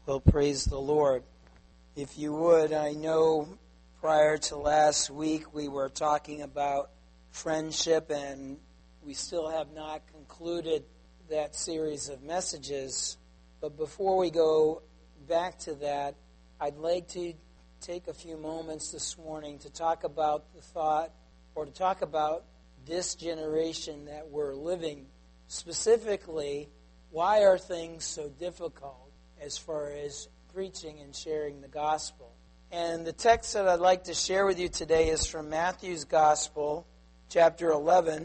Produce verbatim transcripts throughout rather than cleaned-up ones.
Well, praise the Lord. If you would, I know prior to last week we were talking about friendship, and we still have not concluded that series of messages. But before we go back to that, I'd like to take a few moments this morning to talk about the thought, or to talk about this generation that we're living. Specifically, why are things so difficult as far as preaching and sharing the gospel? And the text that I'd like to share with you today is from Matthew's Gospel, chapter eleven.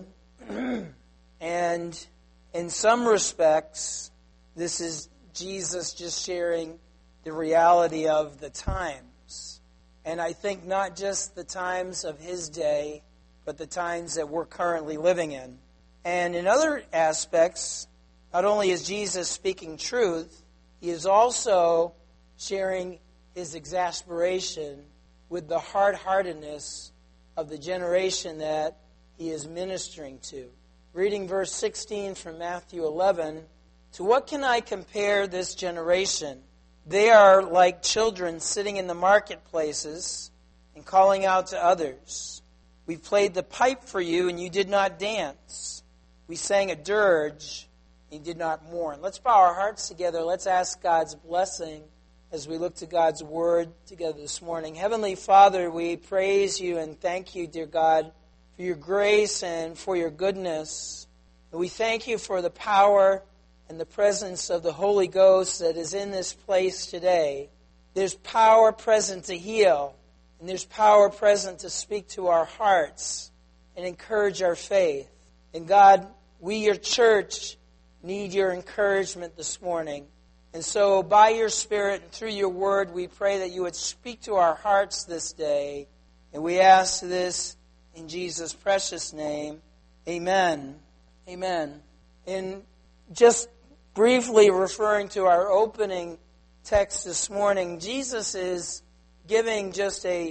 And in some respects, this is Jesus just sharing the reality of the times. And I think not just the times of his day, but the times that we're currently living in. And in other aspects, not only is Jesus speaking truth, he is also sharing his exasperation with the hard-heartedness of the generation that he is ministering to. Reading verse sixteen from Matthew eleven, "To what can I compare this generation? They are like children sitting in the marketplaces and calling out to others. We played the pipe for you and you did not dance. We sang a dirge and you did not mourn." Let's bow our hearts together. Let's ask God's blessing as we look to God's Word together this morning. Heavenly Father, we praise you and thank you, dear God, for your grace and for your goodness. And we thank you for the power and the presence of the Holy Ghost that is in this place today. There's power present to heal, and there's power present to speak to our hearts and encourage our faith. And God, we, your church, need your encouragement this morning. And so by your Spirit and through your word, we pray that you would speak to our hearts this day. And we ask this in Jesus' precious name. Amen. Amen. And just briefly referring to our opening text this morning, Jesus is giving just a,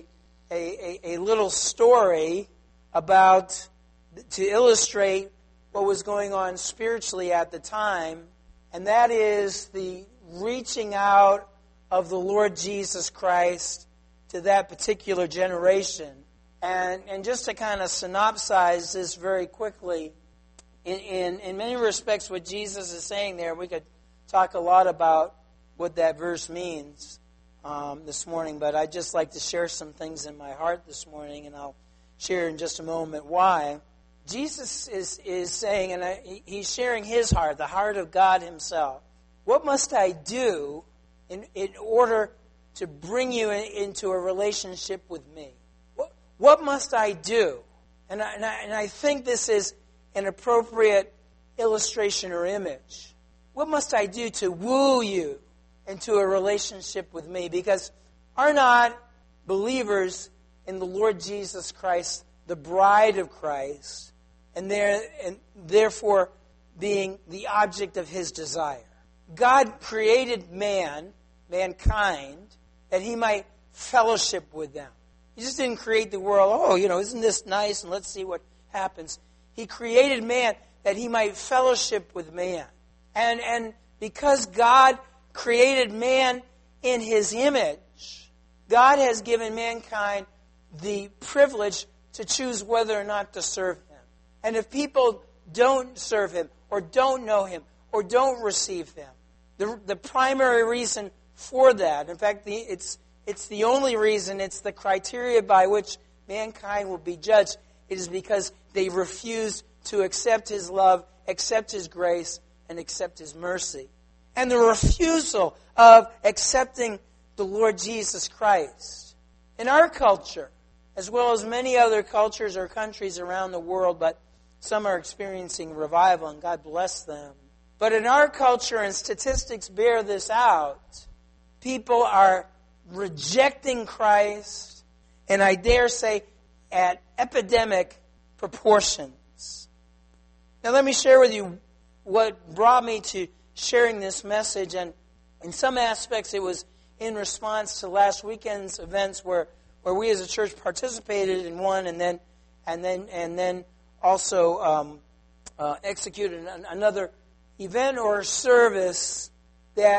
a, a, a little story about, to illustrate what was going on spiritually at the time, and that is the reaching out of the Lord Jesus Christ to that particular generation. And, and just to kind of synopsize this very quickly, in, in, in many respects what Jesus is saying there, we could talk a lot about what that verse means um, this morning, but I'd just like to share some things in my heart this morning, and I'll share in just a moment why. Jesus is, is saying, and I, he's sharing his heart, the heart of God himself. What must I do in, in order to bring you in, into a relationship with me? What, what must I do? And I, and, I, and I think this is an appropriate illustration or image. What must I do to woo you into a relationship with me? Because are not believers in the Lord Jesus Christ the bride of Christ, and, there, and therefore being the object of his desire? God created man, mankind, that he might fellowship with them. He just didn't create the world, oh, you know, isn't this nice, and let's see what happens. He created man that he might fellowship with man. And, and because God created man in his image, God has given mankind the privilege to choose whether or not to serve him. And if people don't serve him, or don't know him, or don't receive him, the, the primary reason for that, in fact, the, it's, it's the only reason, it's the criteria by which mankind will be judged, it is because they refused to accept his love, accept his grace, and accept his mercy. And the refusal of accepting the Lord Jesus Christ. In our culture, as well as many other cultures or countries around the world, but some are experiencing revival, and God bless them. But in our culture, and statistics bear this out, people are rejecting Christ, and I dare say at epidemic proportions. Now let me share with you what brought me to sharing this message, and in some aspects it was in response to last weekend's events where, where we as a church participated in one, and then and then and then also um, uh, executed an, another event or service that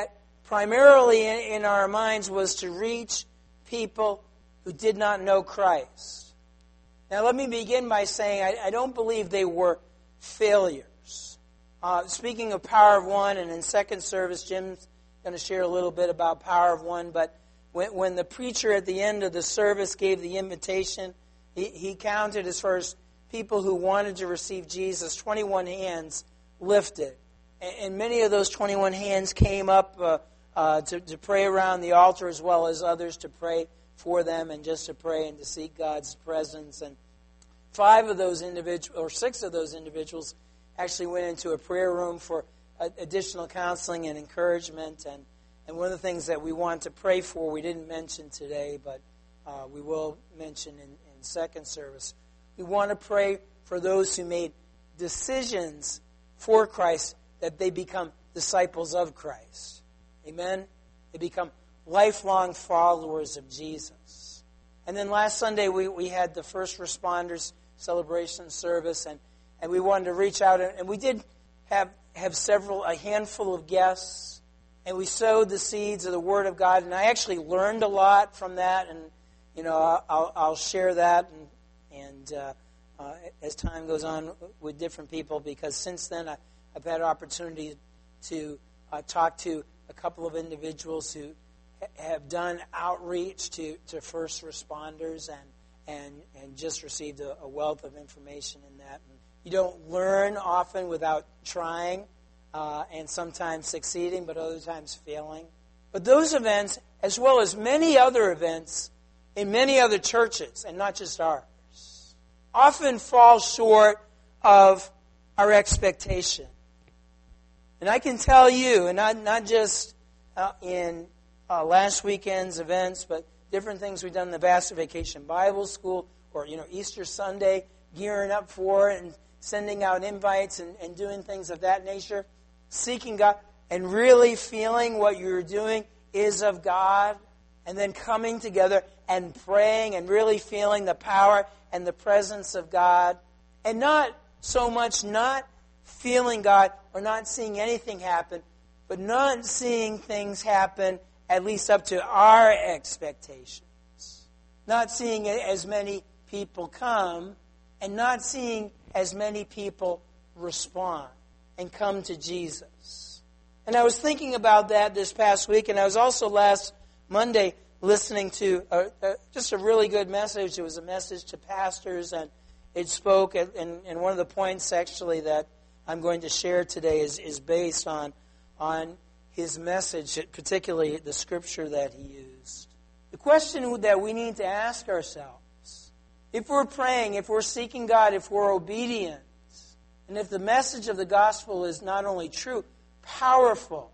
primarily in, in our minds was to reach people who did not know Christ. Now let me begin by saying I, I don't believe they were failures. Uh, speaking of Power of One, and in second service, Jim's going to share a little bit about Power of One, but when, when the preacher at the end of the service gave the invitation, he, he counted as far as people who wanted to receive Jesus, twenty-one hands lifted. And, and many of those twenty-one hands came up uh, uh, to, to pray around the altar, as well as others to pray for them and just to pray and to seek God's presence. And five of those individuals, or six of those individuals, actually went into a prayer room for additional counseling and encouragement. And, and one of the things that we want to pray for, we didn't mention today, but uh, we will mention in, in second service. We want to pray for those who made decisions for Christ, that they become disciples of Christ. Amen? They become lifelong followers of Jesus. And then last Sunday we, we had the first responders celebration service, and, and we wanted to reach out, and, and we did have, have several, a handful of guests, and we sowed the seeds of the Word of God, and I actually learned a lot from that, and you know, I'll, I'll share that and, and uh, uh, as time goes on with different people, because since then I, I've had opportunity to uh, talk to a couple of individuals who have done outreach to, to first responders and, and, and just received a, a wealth of information in that. And you don't learn often without trying uh, and sometimes succeeding, but other times failing. But those events, as well as many other events in many other churches, and not just ours, often fall short of our expectation. And I can tell you, and not, not just uh, in Uh, last weekend's events, but different things we've done in the Vassar Vacation Bible School, or you know Easter Sunday, gearing up for it and sending out invites and, and doing things of that nature, seeking God and really feeling what you're doing is of God, and then coming together and praying and really feeling the power and the presence of God, and not so much not feeling God or not seeing anything happen, but not seeing things happen at least up to our expectations. Not seeing as many people come, and not seeing as many people respond and come to Jesus. And I was thinking about that this past week, and I was also last Monday listening to a, a, just a really good message. It was a message to pastors, and it spoke, and, and one of the points actually that I'm going to share today is, is based on on his message, particularly the scripture that he used. The question that we need to ask ourselves, if we're praying, if we're seeking God, if we're obedient, and if the message of the gospel is not only true, powerful,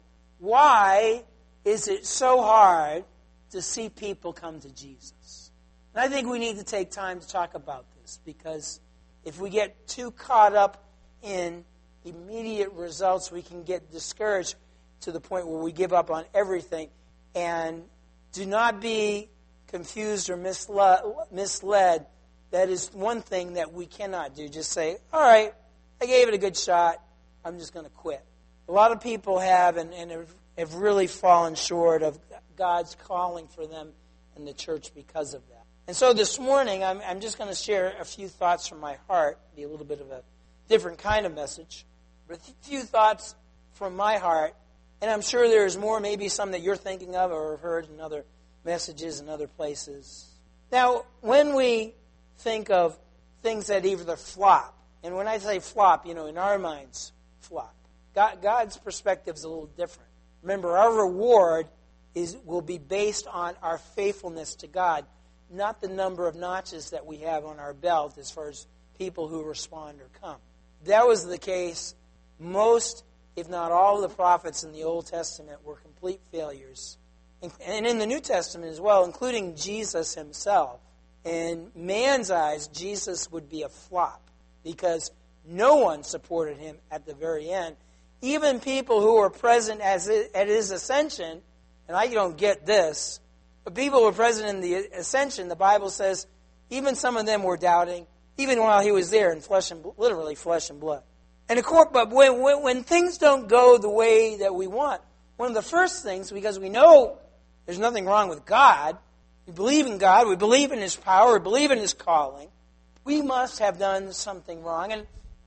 why is it so hard to see people come to Jesus? And I think we need to take time to talk about this, because if we get too caught up in immediate results, we can get discouraged to the point where we give up on everything. And do not be confused or misled, misled. That is one thing that we cannot do. Just say, all right, I gave it a good shot. I'm just going to quit. A lot of people have and, and have, have really fallen short of God's calling for them in the church because of that. And so this morning, I'm, I'm just going to share a few thoughts from my heart. Be a little bit of a different kind of message. But a few thoughts from my heart. And I'm sure there's more, maybe some that you're thinking of or have heard in other messages and other places. Now, when we think of things that either flop, and when I say flop, you know, in our minds, flop. God, God's perspective is a little different. Remember, our reward is will be based on our faithfulness to God, not the number of notches that we have on our belt as far as people who respond or come. If that was the case, most, if not all, of the prophets in the Old Testament were complete failures. And in the New Testament as well, including Jesus himself. In man's eyes, Jesus would be a flop because no one supported him at the very end. Even people who were present as at his ascension, and I don't get this, but people who were present in the ascension, the Bible says, even some of them were doubting, even while he was there in flesh and literally flesh and blood. And of course, but when, when, when things don't go the way that we want, one of the first things, because we know there's nothing wrong with God, we believe in God, we believe in His power, we believe in His calling, we must have done something wrong. And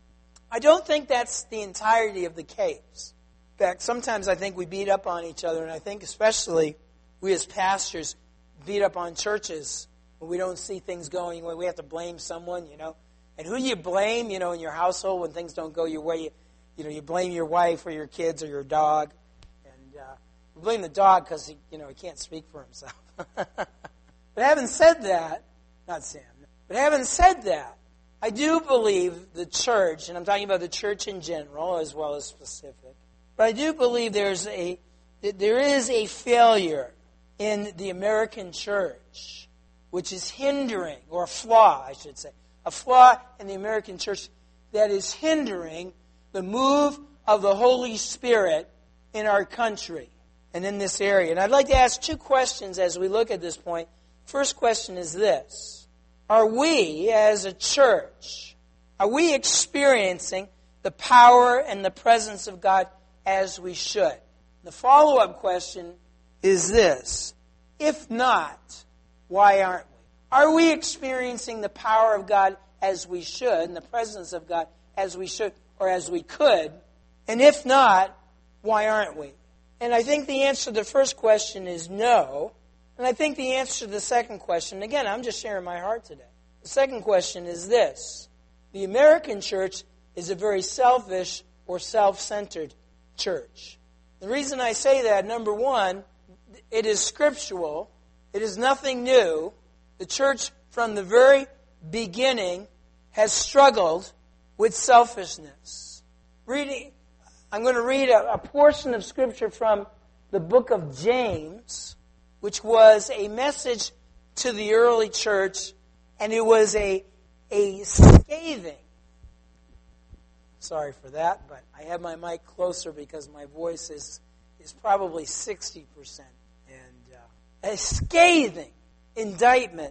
I don't think that's the entirety of the case. In fact, sometimes I think we beat up on each other, and I think especially we as pastors beat up on churches when we don't see things going the way. We have to blame someone, you know. And who do you blame, you know, in your household when things don't go your way? You, you know, you blame your wife or your kids or your dog. And uh, you blame the dog because, he, you know, he can't speak for himself. But having said that, not Sam, but having said that, I do believe the church, and I'm talking about the church in general as well as specific, but I do believe there's a there is a failure in the American church, which is hindering, or a flaw, I should say, a flaw in the American church that is hindering the move of the Holy Spirit in our country and in this area. And I'd like to ask two questions as we look at this point. First question is this: are we, as a church, are we experiencing the power and the presence of God as we should? The follow-up question is this: if not, why aren't we? Are we experiencing the power of God as we should, and the presence of God as we should, or as we could? And if not, why aren't we? And I think the answer to the first question is no. And I think the answer to the second question, again, I'm just sharing my heart today. The second question is this: the American church is a very selfish or self-centered church. The reason I say that, number one, it is scriptural. It is nothing new. The church from the very beginning has struggled with selfishness. Reading, I'm going to read a, a portion of Scripture from the book of James, which was a message to the early church, and it was a, a scathing. Sorry for that, but I have my mic closer because my voice is, is probably sixty percent. And uh, a scathing indictment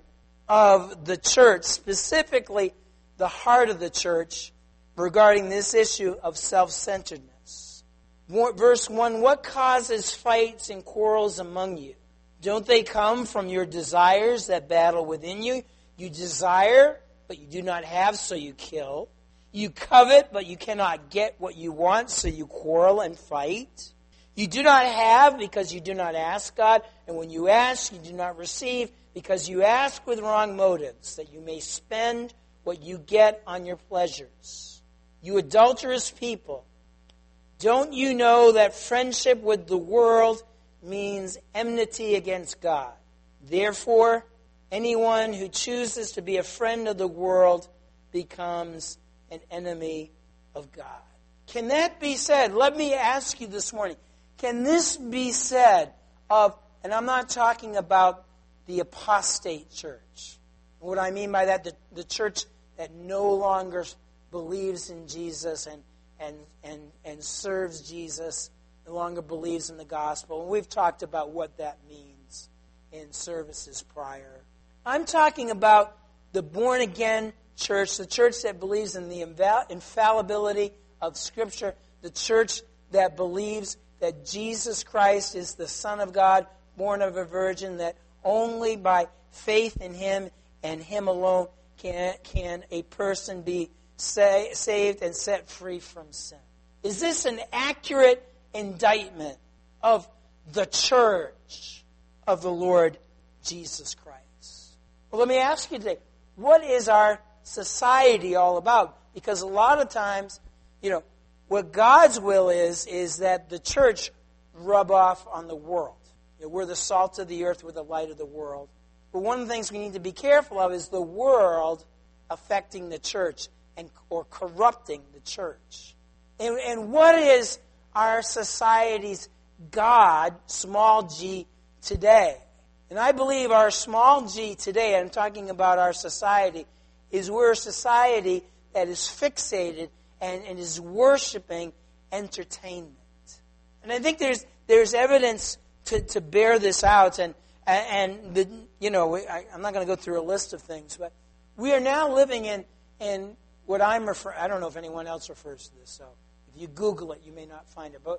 of the church, specifically the heart of the church, regarding this issue of self-centeredness. Verse one, what causes fights and quarrels among you? Don't they come from your desires that battle within you? You desire, but you do not have, so you kill. You covet, but you cannot get what you want, so you quarrel and fight. You do not have because you do not ask God, and when you ask, you do not receive because you ask with wrong motives, that you may spend what you get on your pleasures. You adulterous people, don't you know that friendship with the world means enmity against God? Therefore, anyone who chooses to be a friend of the world becomes an enemy of God. Can that be said? Let me ask you this morning. Can this be said of, and I'm not talking about the apostate church. What I mean by that, the, the church that no longer believes in Jesus and, and, and, and serves Jesus, no longer believes in the gospel. And we've talked about what that means in services prior. I'm talking about the born-again church, the church that believes in the infallibility of Scripture, the church that believes that Jesus Christ is the Son of God, born of a virgin, that only by faith in Him and Him alone can, can a person be sa- saved and set free from sin. Is this an accurate indictment of the church of the Lord Jesus Christ? Well, let me ask you today, what is our society all about? Because a lot of times, you know, what God's will is, is that the church rub off on the world. You know, we're the salt of the earth, we're the light of the world. But one of the things we need to be careful of is the world affecting the church and or corrupting the church. And, and what is our society's God, small g, today? And I believe our small g today, I'm talking about our society, is we're a society that is fixated and, and is worshiping entertainment. And I think there's there's evidence to, to bear this out. And and the, you know, I, I'm not going to go through a list of things, but we are now living in in what I'm referring. I don't know if anyone else refers to this. So if you Google it, you may not find it. But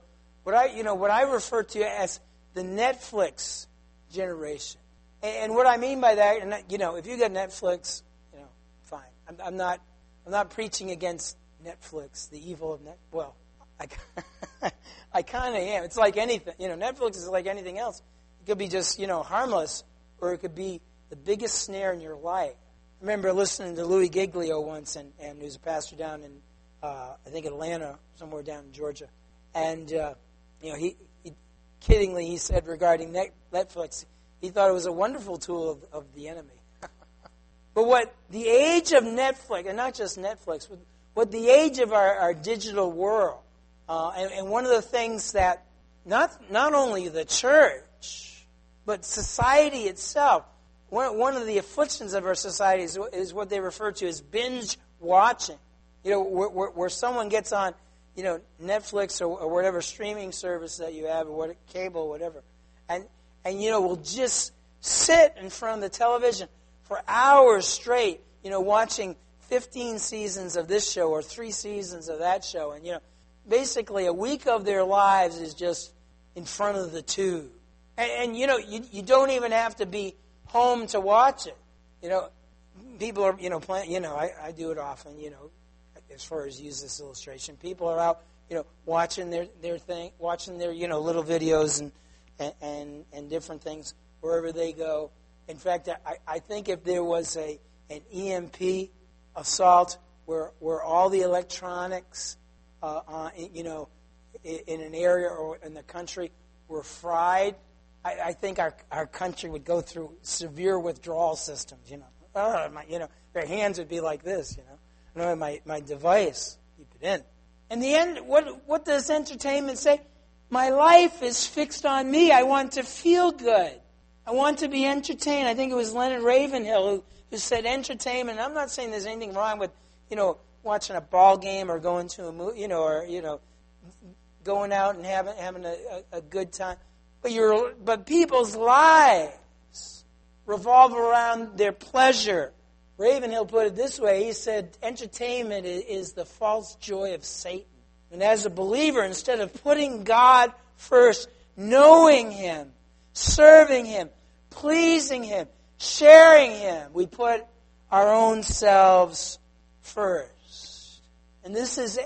what I, you know, what I refer to as the Netflix generation. And, and what I mean by that, and you know, if you get Netflix, you know, fine. I'm, I'm not, I'm not preaching against Netflix, the evil of net. Well, I, I kind of am. It's like anything, you know. Netflix is like anything else. It could be just, you know, harmless, or it could be the biggest snare in your life. I remember listening to Louis Giglio once, and, and he was a pastor down in, uh, I think, Atlanta, somewhere down in Georgia. And, uh, you know, he, he kiddingly, he said regarding Netflix, he thought it was a wonderful tool of, of the enemy. But what the age of Netflix, and not just Netflix, but what the age of our, our digital world, uh, and, and one of the things that not not only the church, but society itself, one, one of the afflictions of our society is, is what they refer to as binge watching. You know, where, where, where someone gets on, you know, Netflix or, or whatever streaming service that you have, or what, cable, whatever, and and you know, will just sit in front of the television for hours straight, you know, watching fifteen seasons of this show or three seasons of that show, and you know, basically a week of their lives is just in front of the tube, and, and you know, you you don't even have to be home to watch it. You know, people are, you know, playing, you know, I, I do it often, you know, as far as use this illustration. People are out, you know, watching their, their thing, watching their, you know, little videos and, and, and, and different things wherever they go. In fact, I, I think if there was a an E M P assault where where all the electronics, uh, uh, you know, in, in an area or in the country were fried, I, I think our our country would go through severe withdrawal systems. You know, oh, my, you know, their hands would be like this. You know, I know my my device, keep it in. In the end, what what does entertainment say? My life is fixed on me. I want to feel good. I want to be entertained. I think it was Leonard Ravenhill who, who said entertainment. I'm not saying there's anything wrong with, you know, watching a ball game or going to a movie, you know, or, you know, going out and having having a, a, a good time. But your but people's lives revolve around their pleasure. Ravenhill put it this way. He said, entertainment is, is the false joy of Satan. And as a believer, instead of putting God first, knowing Him, serving Him, pleasing Him, sharing Him, we put our own selves first. And this is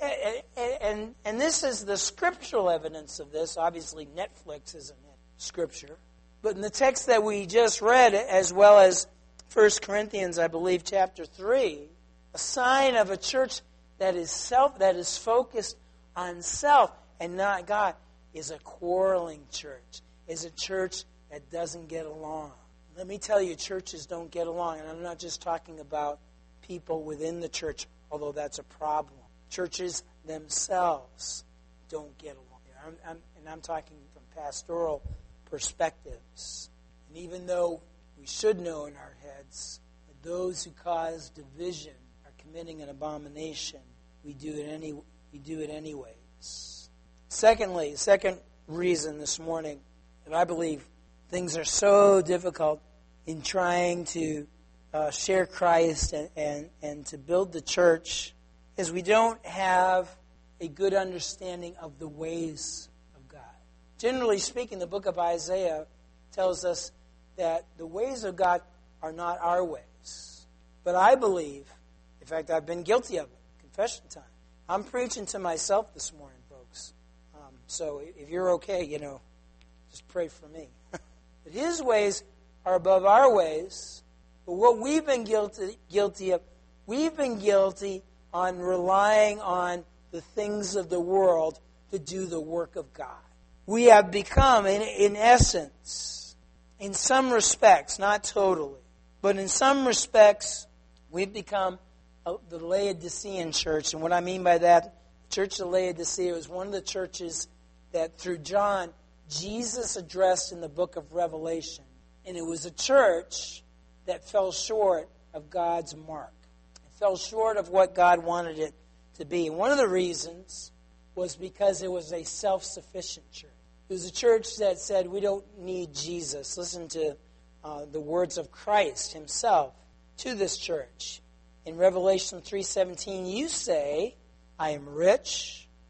and and this is the scriptural evidence of this. Obviously, Netflix isn't Scripture, but in the text that we just read, as well as First Corinthians, I believe, chapter three, a sign of a church that is self that is focused on self and not God is a quarreling church. Is a church that doesn't get along. Let me tell you, churches don't get along. And I'm not just talking about people within the church, although that's a problem. Churches themselves don't get along. I'm, I'm, and I'm talking from pastoral perspectives. And even though we should know in our heads that those who cause division are committing an abomination, we do it any we do it anyways. Secondly, second reason this morning that I believe things are so difficult in trying to uh, share Christ and, and, and to build the church is we don't have a good understanding of the ways of God. Generally speaking, the book of Isaiah tells us that the ways of God are not our ways. But I believe, in fact, I've been guilty of it, confession time. I'm preaching to myself this morning, folks. Um, so if you're okay, you know, just pray for me. But His ways are above our ways. But what we've been guilty guilty of, we've been guilty on relying on the things of the world to do the work of God. We have become, in, in essence, in some respects, not totally, but in some respects, we've become a, the Laodicean church. And what I mean by that, the Church of Laodicea was one of the churches that through John, Jesus addressed in the book of Revelation. And it was a church that fell short of God's mark. It fell short of what God wanted it to be. And one of the reasons was because it was a self-sufficient church. It was a church that said, we don't need Jesus. Listen to uh, the words of Christ Himself to this church. In Revelation three seventeen, you say, I am rich,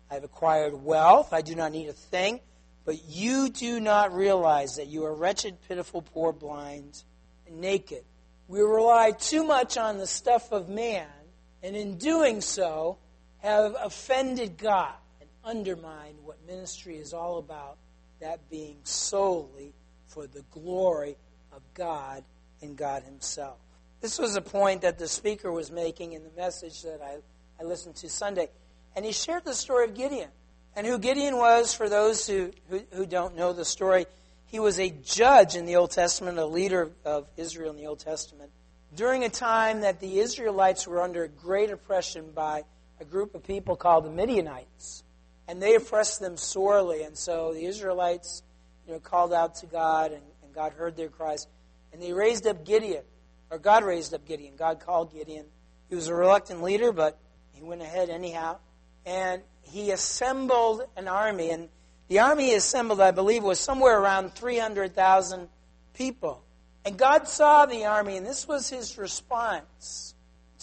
I have acquired wealth. I do not need a thing. But you do not realize that you are wretched, pitiful, poor, blind, and naked. We rely too much on the stuff of man, and in doing so, have offended God and undermined what ministry is all about, that being solely for the glory of God and God Himself. This was a point that the speaker was making in the message that I, I listened to Sunday. And he shared the story of Gideon. And who Gideon was, for those who, who, who don't know the story, he was a judge in the Old Testament, a leader of Israel in the Old Testament, during a time that the Israelites were under great oppression by a group of people called the Midianites. And they oppressed them sorely. And so the Israelites, you know, called out to God, and, and God heard their cries. And they raised up Gideon, or God raised up Gideon. God called Gideon. He was a reluctant leader, but he went ahead anyhow. And he assembled an army. And the army he assembled, I believe, was somewhere around three hundred thousand people. And God saw the army, and this was His response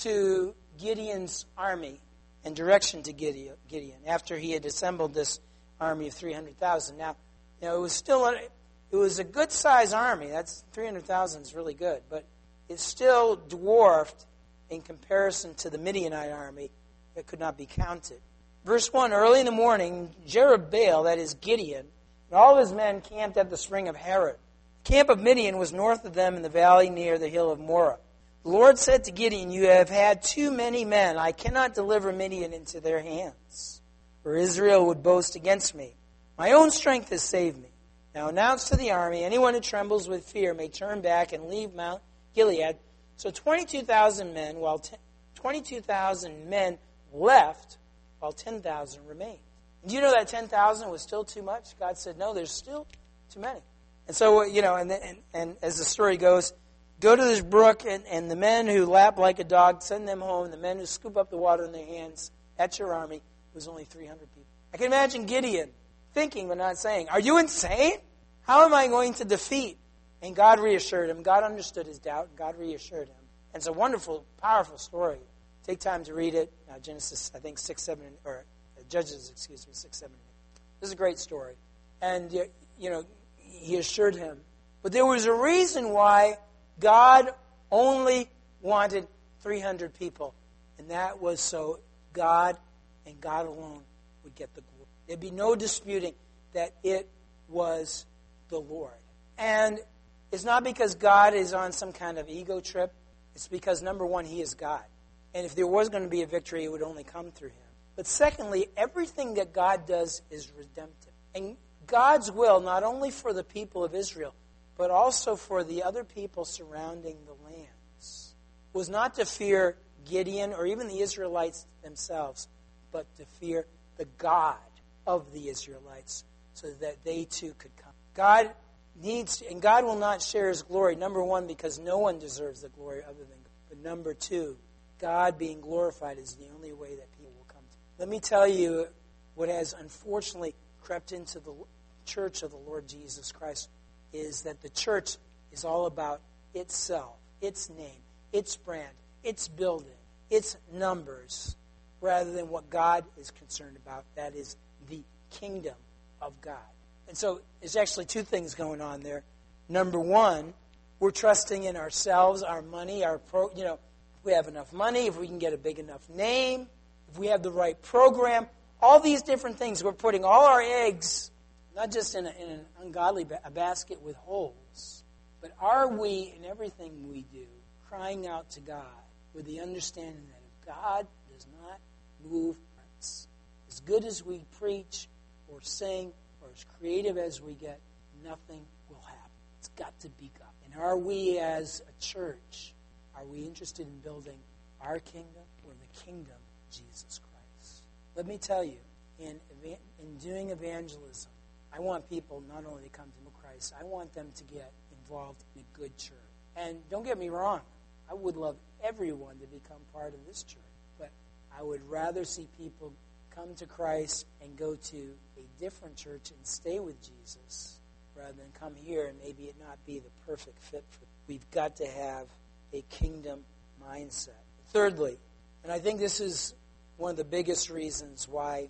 to Gideon's army and direction to Gideon, Gideon after he had assembled this army of three hundred thousand. Now, you know, it was still a, it was a good-sized army. That's three hundred thousand is really good, but it's still dwarfed in comparison to the Midianite army that could not be counted. Verse one, early in the morning, Jerubbaal, that is Gideon, and all of his men camped at the spring of Harod. The camp of Midian was north of them in the valley near the hill of Moreh. The Lord said to Gideon, you have had too many men. I cannot deliver Midian into their hands, for Israel would boast against me. My own strength has saved me. Now announce to the army, anyone who trembles with fear may turn back and leave Mount Gilead. So twenty-two thousand men, while ten, twenty-two thousand men left, while ten thousand remained. And do you know that ten thousand was still too much? God said, no, there's still too many. And so, you know, and, and, and as the story goes, go to this brook, and, and the men who lap like a dog, send them home. The men who scoop up the water in their hands, that's your army. It was only three hundred people. I can imagine Gideon thinking but not saying, are you insane? How am I going to defeat? And God reassured him. God understood his doubt. God reassured him. And it's a wonderful, powerful story. Take time to read it. Uh, Genesis, I think, six, seven, or uh, Judges, excuse me, six, seven, eight. This is a great story. And, you know, he assured him. But there was a reason why God only wanted three hundred people. And that was so God and God alone would get the glory. There'd be no disputing that it was the Lord. And it's not because God is on some kind of ego trip. It's because, number one, He is God. And if there was going to be a victory, it would only come through Him. But secondly, everything that God does is redemptive. And God's will, not only for the people of Israel, but also for the other people surrounding the lands, was not to fear Gideon or even the Israelites themselves, but to fear the God of the Israelites so that they too could come. God needs to, and God will not share His glory, number one, because no one deserves the glory other than God. But number two, God being glorified is the only way that people will come to. Let me tell you what has unfortunately crept into the church of the Lord Jesus Christ is that the church is all about itself, its name, its brand, its building, its numbers, rather than what God is concerned about. That is the kingdom of God. And so there's actually two things going on there. Number one, we're trusting in ourselves, our money, our pro, you know, if we have enough money, if we can get a big enough name, if we have the right program, all these different things. We're putting all our eggs, not just in, a, in an ungodly ba- a basket with holes, but are we, in everything we do, crying out to God with the understanding that if God does not move hearts, as good as we preach or sing or as creative as we get, nothing will happen. It's got to be God. And are we as a church, are we interested in building our kingdom or the kingdom of Jesus Christ? Let me tell you, in, in doing evangelism, I want people not only to come to know Christ, I want them to get involved in a good church. And don't get me wrong, I would love everyone to become part of this church. But I would rather see people come to Christ and go to a different church and stay with Jesus rather than come here and maybe it not be the perfect fit for them. We've got to have a kingdom mindset. Thirdly, and I think this is one of the biggest reasons why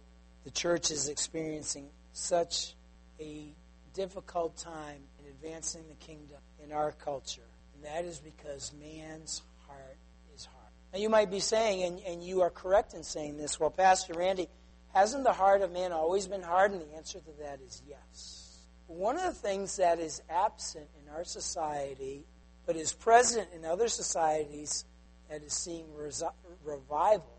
the church is experiencing such a difficult time in advancing the kingdom in our culture. And that is because man's heart is hard. Now you might be saying, and, and you are correct in saying this, well, Pastor Randy, hasn't the heart of man always been hard? And the answer to that is yes. One of the things that is absent in our society, but is present in other societies that is seeing resi- revival,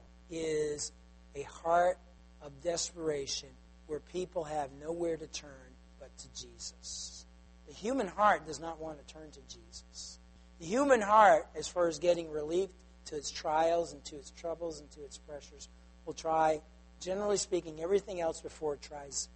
is a heart of desperation where people have nowhere to turn but to Jesus. The human heart does not want to turn to Jesus. The human heart, as far as getting relief to its trials and to its troubles and to its pressures, will try, generally speaking, everything else before it tries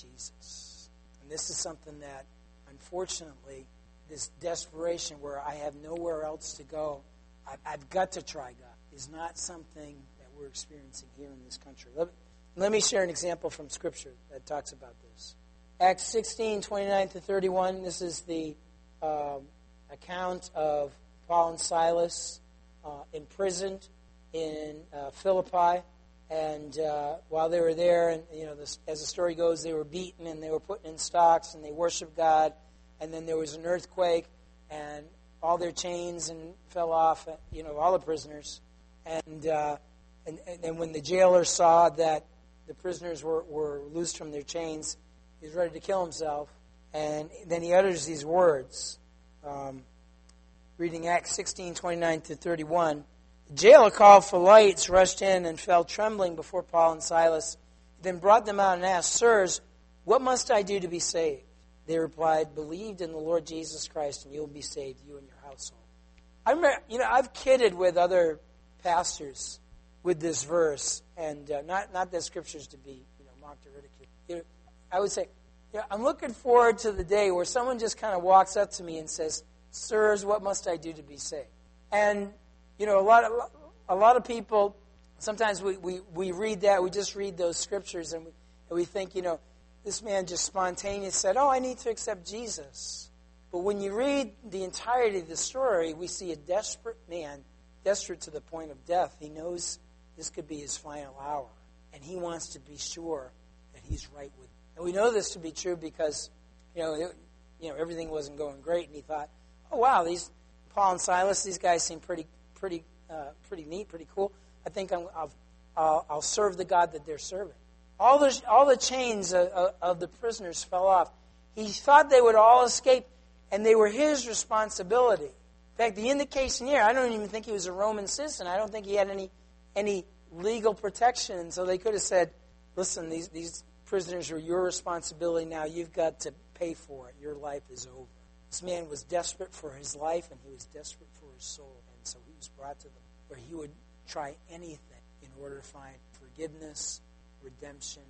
Jesus. And this is something that, unfortunately, this desperation where I have nowhere else to go, I've got to try God, is not something that we're experiencing here in this country. Let, let me share an example from Scripture that talks about this. Acts sixteen, twenty-nine to thirty-one, this is the um, account of Paul and Silas uh, imprisoned in uh, Philippi. And uh, while they were there, and you know, this, as the story goes, they were beaten and they were put in stocks and they worshiped God. And then there was an earthquake, and all their chains and fell off. You know, all the prisoners. And uh, and and when the jailer saw that the prisoners were, were loosed from their chains, he was ready to kill himself. And then he utters these words. Um, reading Acts sixteen, twenty-nine to thirty-one. The jailer called for lights, rushed in, and fell trembling before Paul and Silas. He then brought them out and asked, "Sirs, what must I do to be saved?" They replied, "Believe in the Lord Jesus Christ, and you will be saved, you and your household." I remember, you know, I've kidded with other pastors with this verse, and uh, not not that scriptures to be, you know, mocked or ridiculed. You know, I would say, you know, I'm looking forward to the day where someone just kind of walks up to me and says, "Sirs, what must I do to be saved?" And you know, a lot of a lot of people, sometimes we, we, we read that, we just read those scriptures, and we, and we think, you know, this man just spontaneously said, "Oh, I need to accept Jesus." But when you read the entirety of the story, we see a desperate man, desperate to the point of death. He knows this could be his final hour, and he wants to be sure that he's right with him. And we know this to be true because, you know, it, you know, everything wasn't going great, and he thought, "Oh, wow, these Paul and Silas, these guys seem pretty, pretty, uh, pretty neat, pretty cool. I think I'm, I'll, I'll, I'll serve the God that they're serving." All the all the chains of, of the prisoners fell off. He thought they would all escape, and they were his responsibility. In fact, the indication here, I don't even think he was a Roman citizen. I don't think he had any any legal protection. So they could have said, "Listen, these these prisoners are your responsibility now. You've got to pay for it. Your life is over." This man was desperate for his life, and he was desperate for his soul. And so he was brought to them where he would try anything in order to find forgiveness, redemption.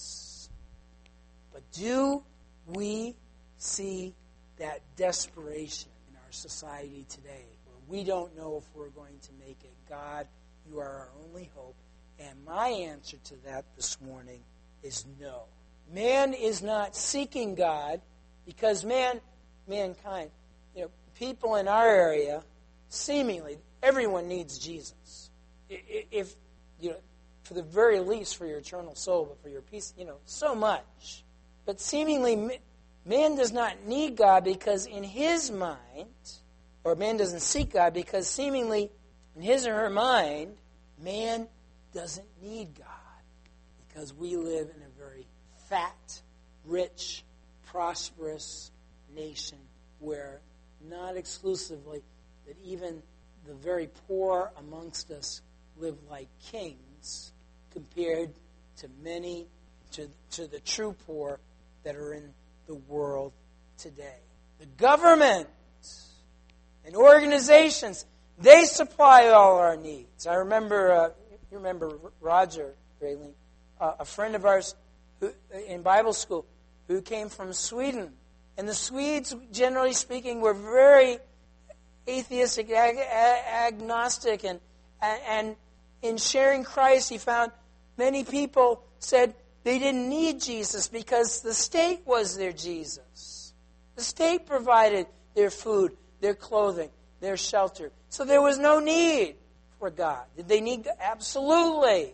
But do we see that desperation in our society today, where we don't know if we're going to make it? God, you are our only hope. And my answer to that this morning is no. Man is not seeking God because man, mankind, you know, people in our area, seemingly, everyone needs Jesus. If, you know, for the very least for your eternal soul, but for your peace, you know, so much. But seemingly, man does not need God because in his mind, or man doesn't seek God because seemingly in his or her mind, man doesn't need God because we live in a very fat, rich, prosperous nation where not exclusively, but even the very poor amongst us live like kings compared to many, to, to the true poor that are in the world today. The government and organizations, they supply all our needs. I remember, uh, you remember Roger, Raylene, uh, a friend of ours who, in Bible school who came from Sweden. And the Swedes, generally speaking, were very atheistic, ag- agnostic, and, and, and in sharing Christ, he found many people said they didn't need Jesus because the state was their Jesus. The state provided their food, their clothing, their shelter. So there was no need for God. Did they need God? Absolutely.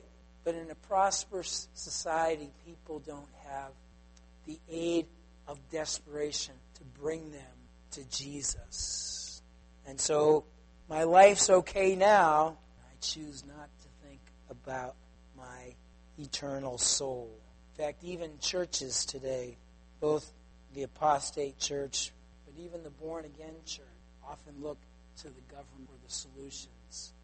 But in a prosperous society, people don't have the aid of desperation to bring them to Jesus. And so my life's okay now. I choose not to think about my eternal soul. In fact, even churches today, both the apostate church, but even the born-again church, often look to the government for the solutions.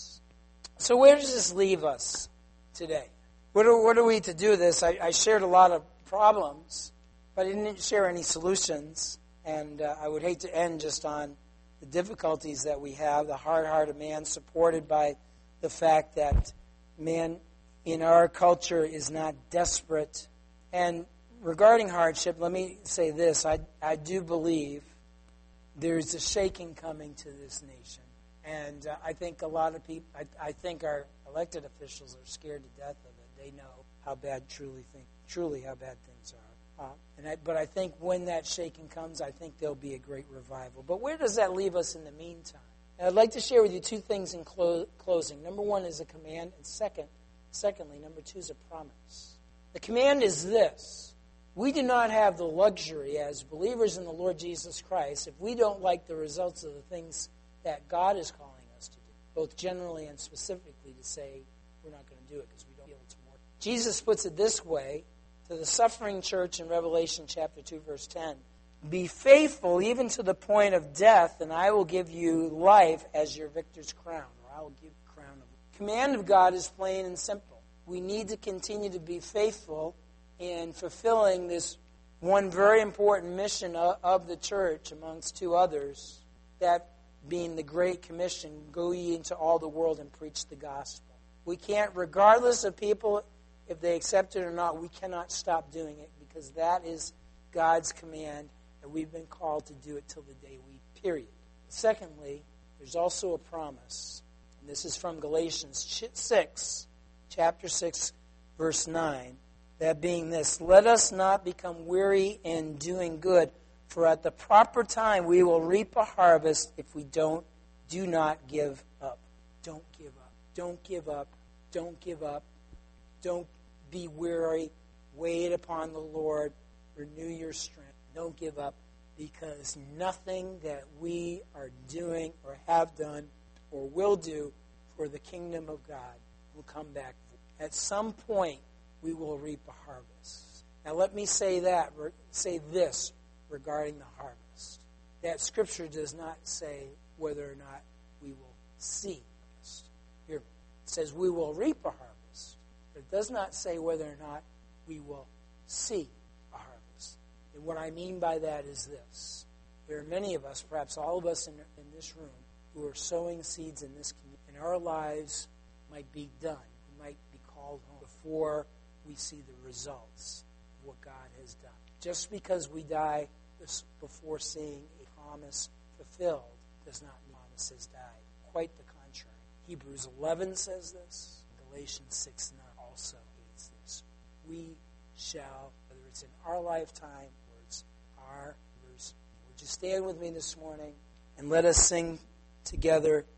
So where does this leave us today? What are, what are we to do with this? I, I shared a lot of problems, but I didn't share any solutions. And uh, I would hate to end just on the difficulties that we have, the hard-hearted man supported by the fact that man in our culture is not desperate. And regarding hardship, let me say this. I, I do believe there's a shaking coming to this nation. And uh, I think a lot of people, I, I think our elected officials are scared to death of it. They know how bad truly think, truly how bad things are. Uh, and I, but I think when that shaking comes, I think there'll be a great revival. But where does that leave us in the meantime? And I'd like to share with you two things in clo- closing. Number one is a command, and second, secondly, number two is a promise. The command is this. We do not have the luxury as believers in the Lord Jesus Christ, if we don't like the results of the things that God is calling us to do, both generally and specifically, to say we're not going to do it because we don't feel it's more. Jesus puts it this way to the suffering church in Revelation chapter two, verse ten. Be faithful even to the point of death, and I will give you life as your victor's crown, or I will give you the crown of life. The command of God is plain and simple. We need to continue to be faithful in fulfilling this one very important mission of the church, amongst two others, that being the Great Commission, go ye into all the world and preach the gospel. We can't, regardless of people, if they accept it or not, we cannot stop doing it, because that is God's command, and we've been called to do it till the day we, period. Secondly, there's also a promise, and this is from Galatians six, chapter six, verse nine, that being this, let us not become weary in doing good, for at the proper time we will reap a harvest if we don't, do not give up. Don't give up. Don't give up. Don't give up. Don't be weary. Wait upon the Lord. Renew your strength. Don't give up, because nothing that we are doing or have done or will do for the kingdom of God will come back. At some point, we will reap a harvest. Now let me say that, say this regarding the harvest. That Scripture does not say whether or not we will see harvest. Here, it says we will reap a harvest. But it does not say whether or not we will see a harvest. And what I mean by that is this. There are many of us, perhaps all of us in, in this room, who are sowing seeds in this community. And our lives might be done. We might be called home before we see the results of what God has done. Just because we die before seeing a promise fulfilled does not mean the promise has died. Quite the contrary. Hebrews eleven says this. Galatians six nine also states this. We shall, whether it's in our lifetime or it's our, would you stand with me this morning and let us sing together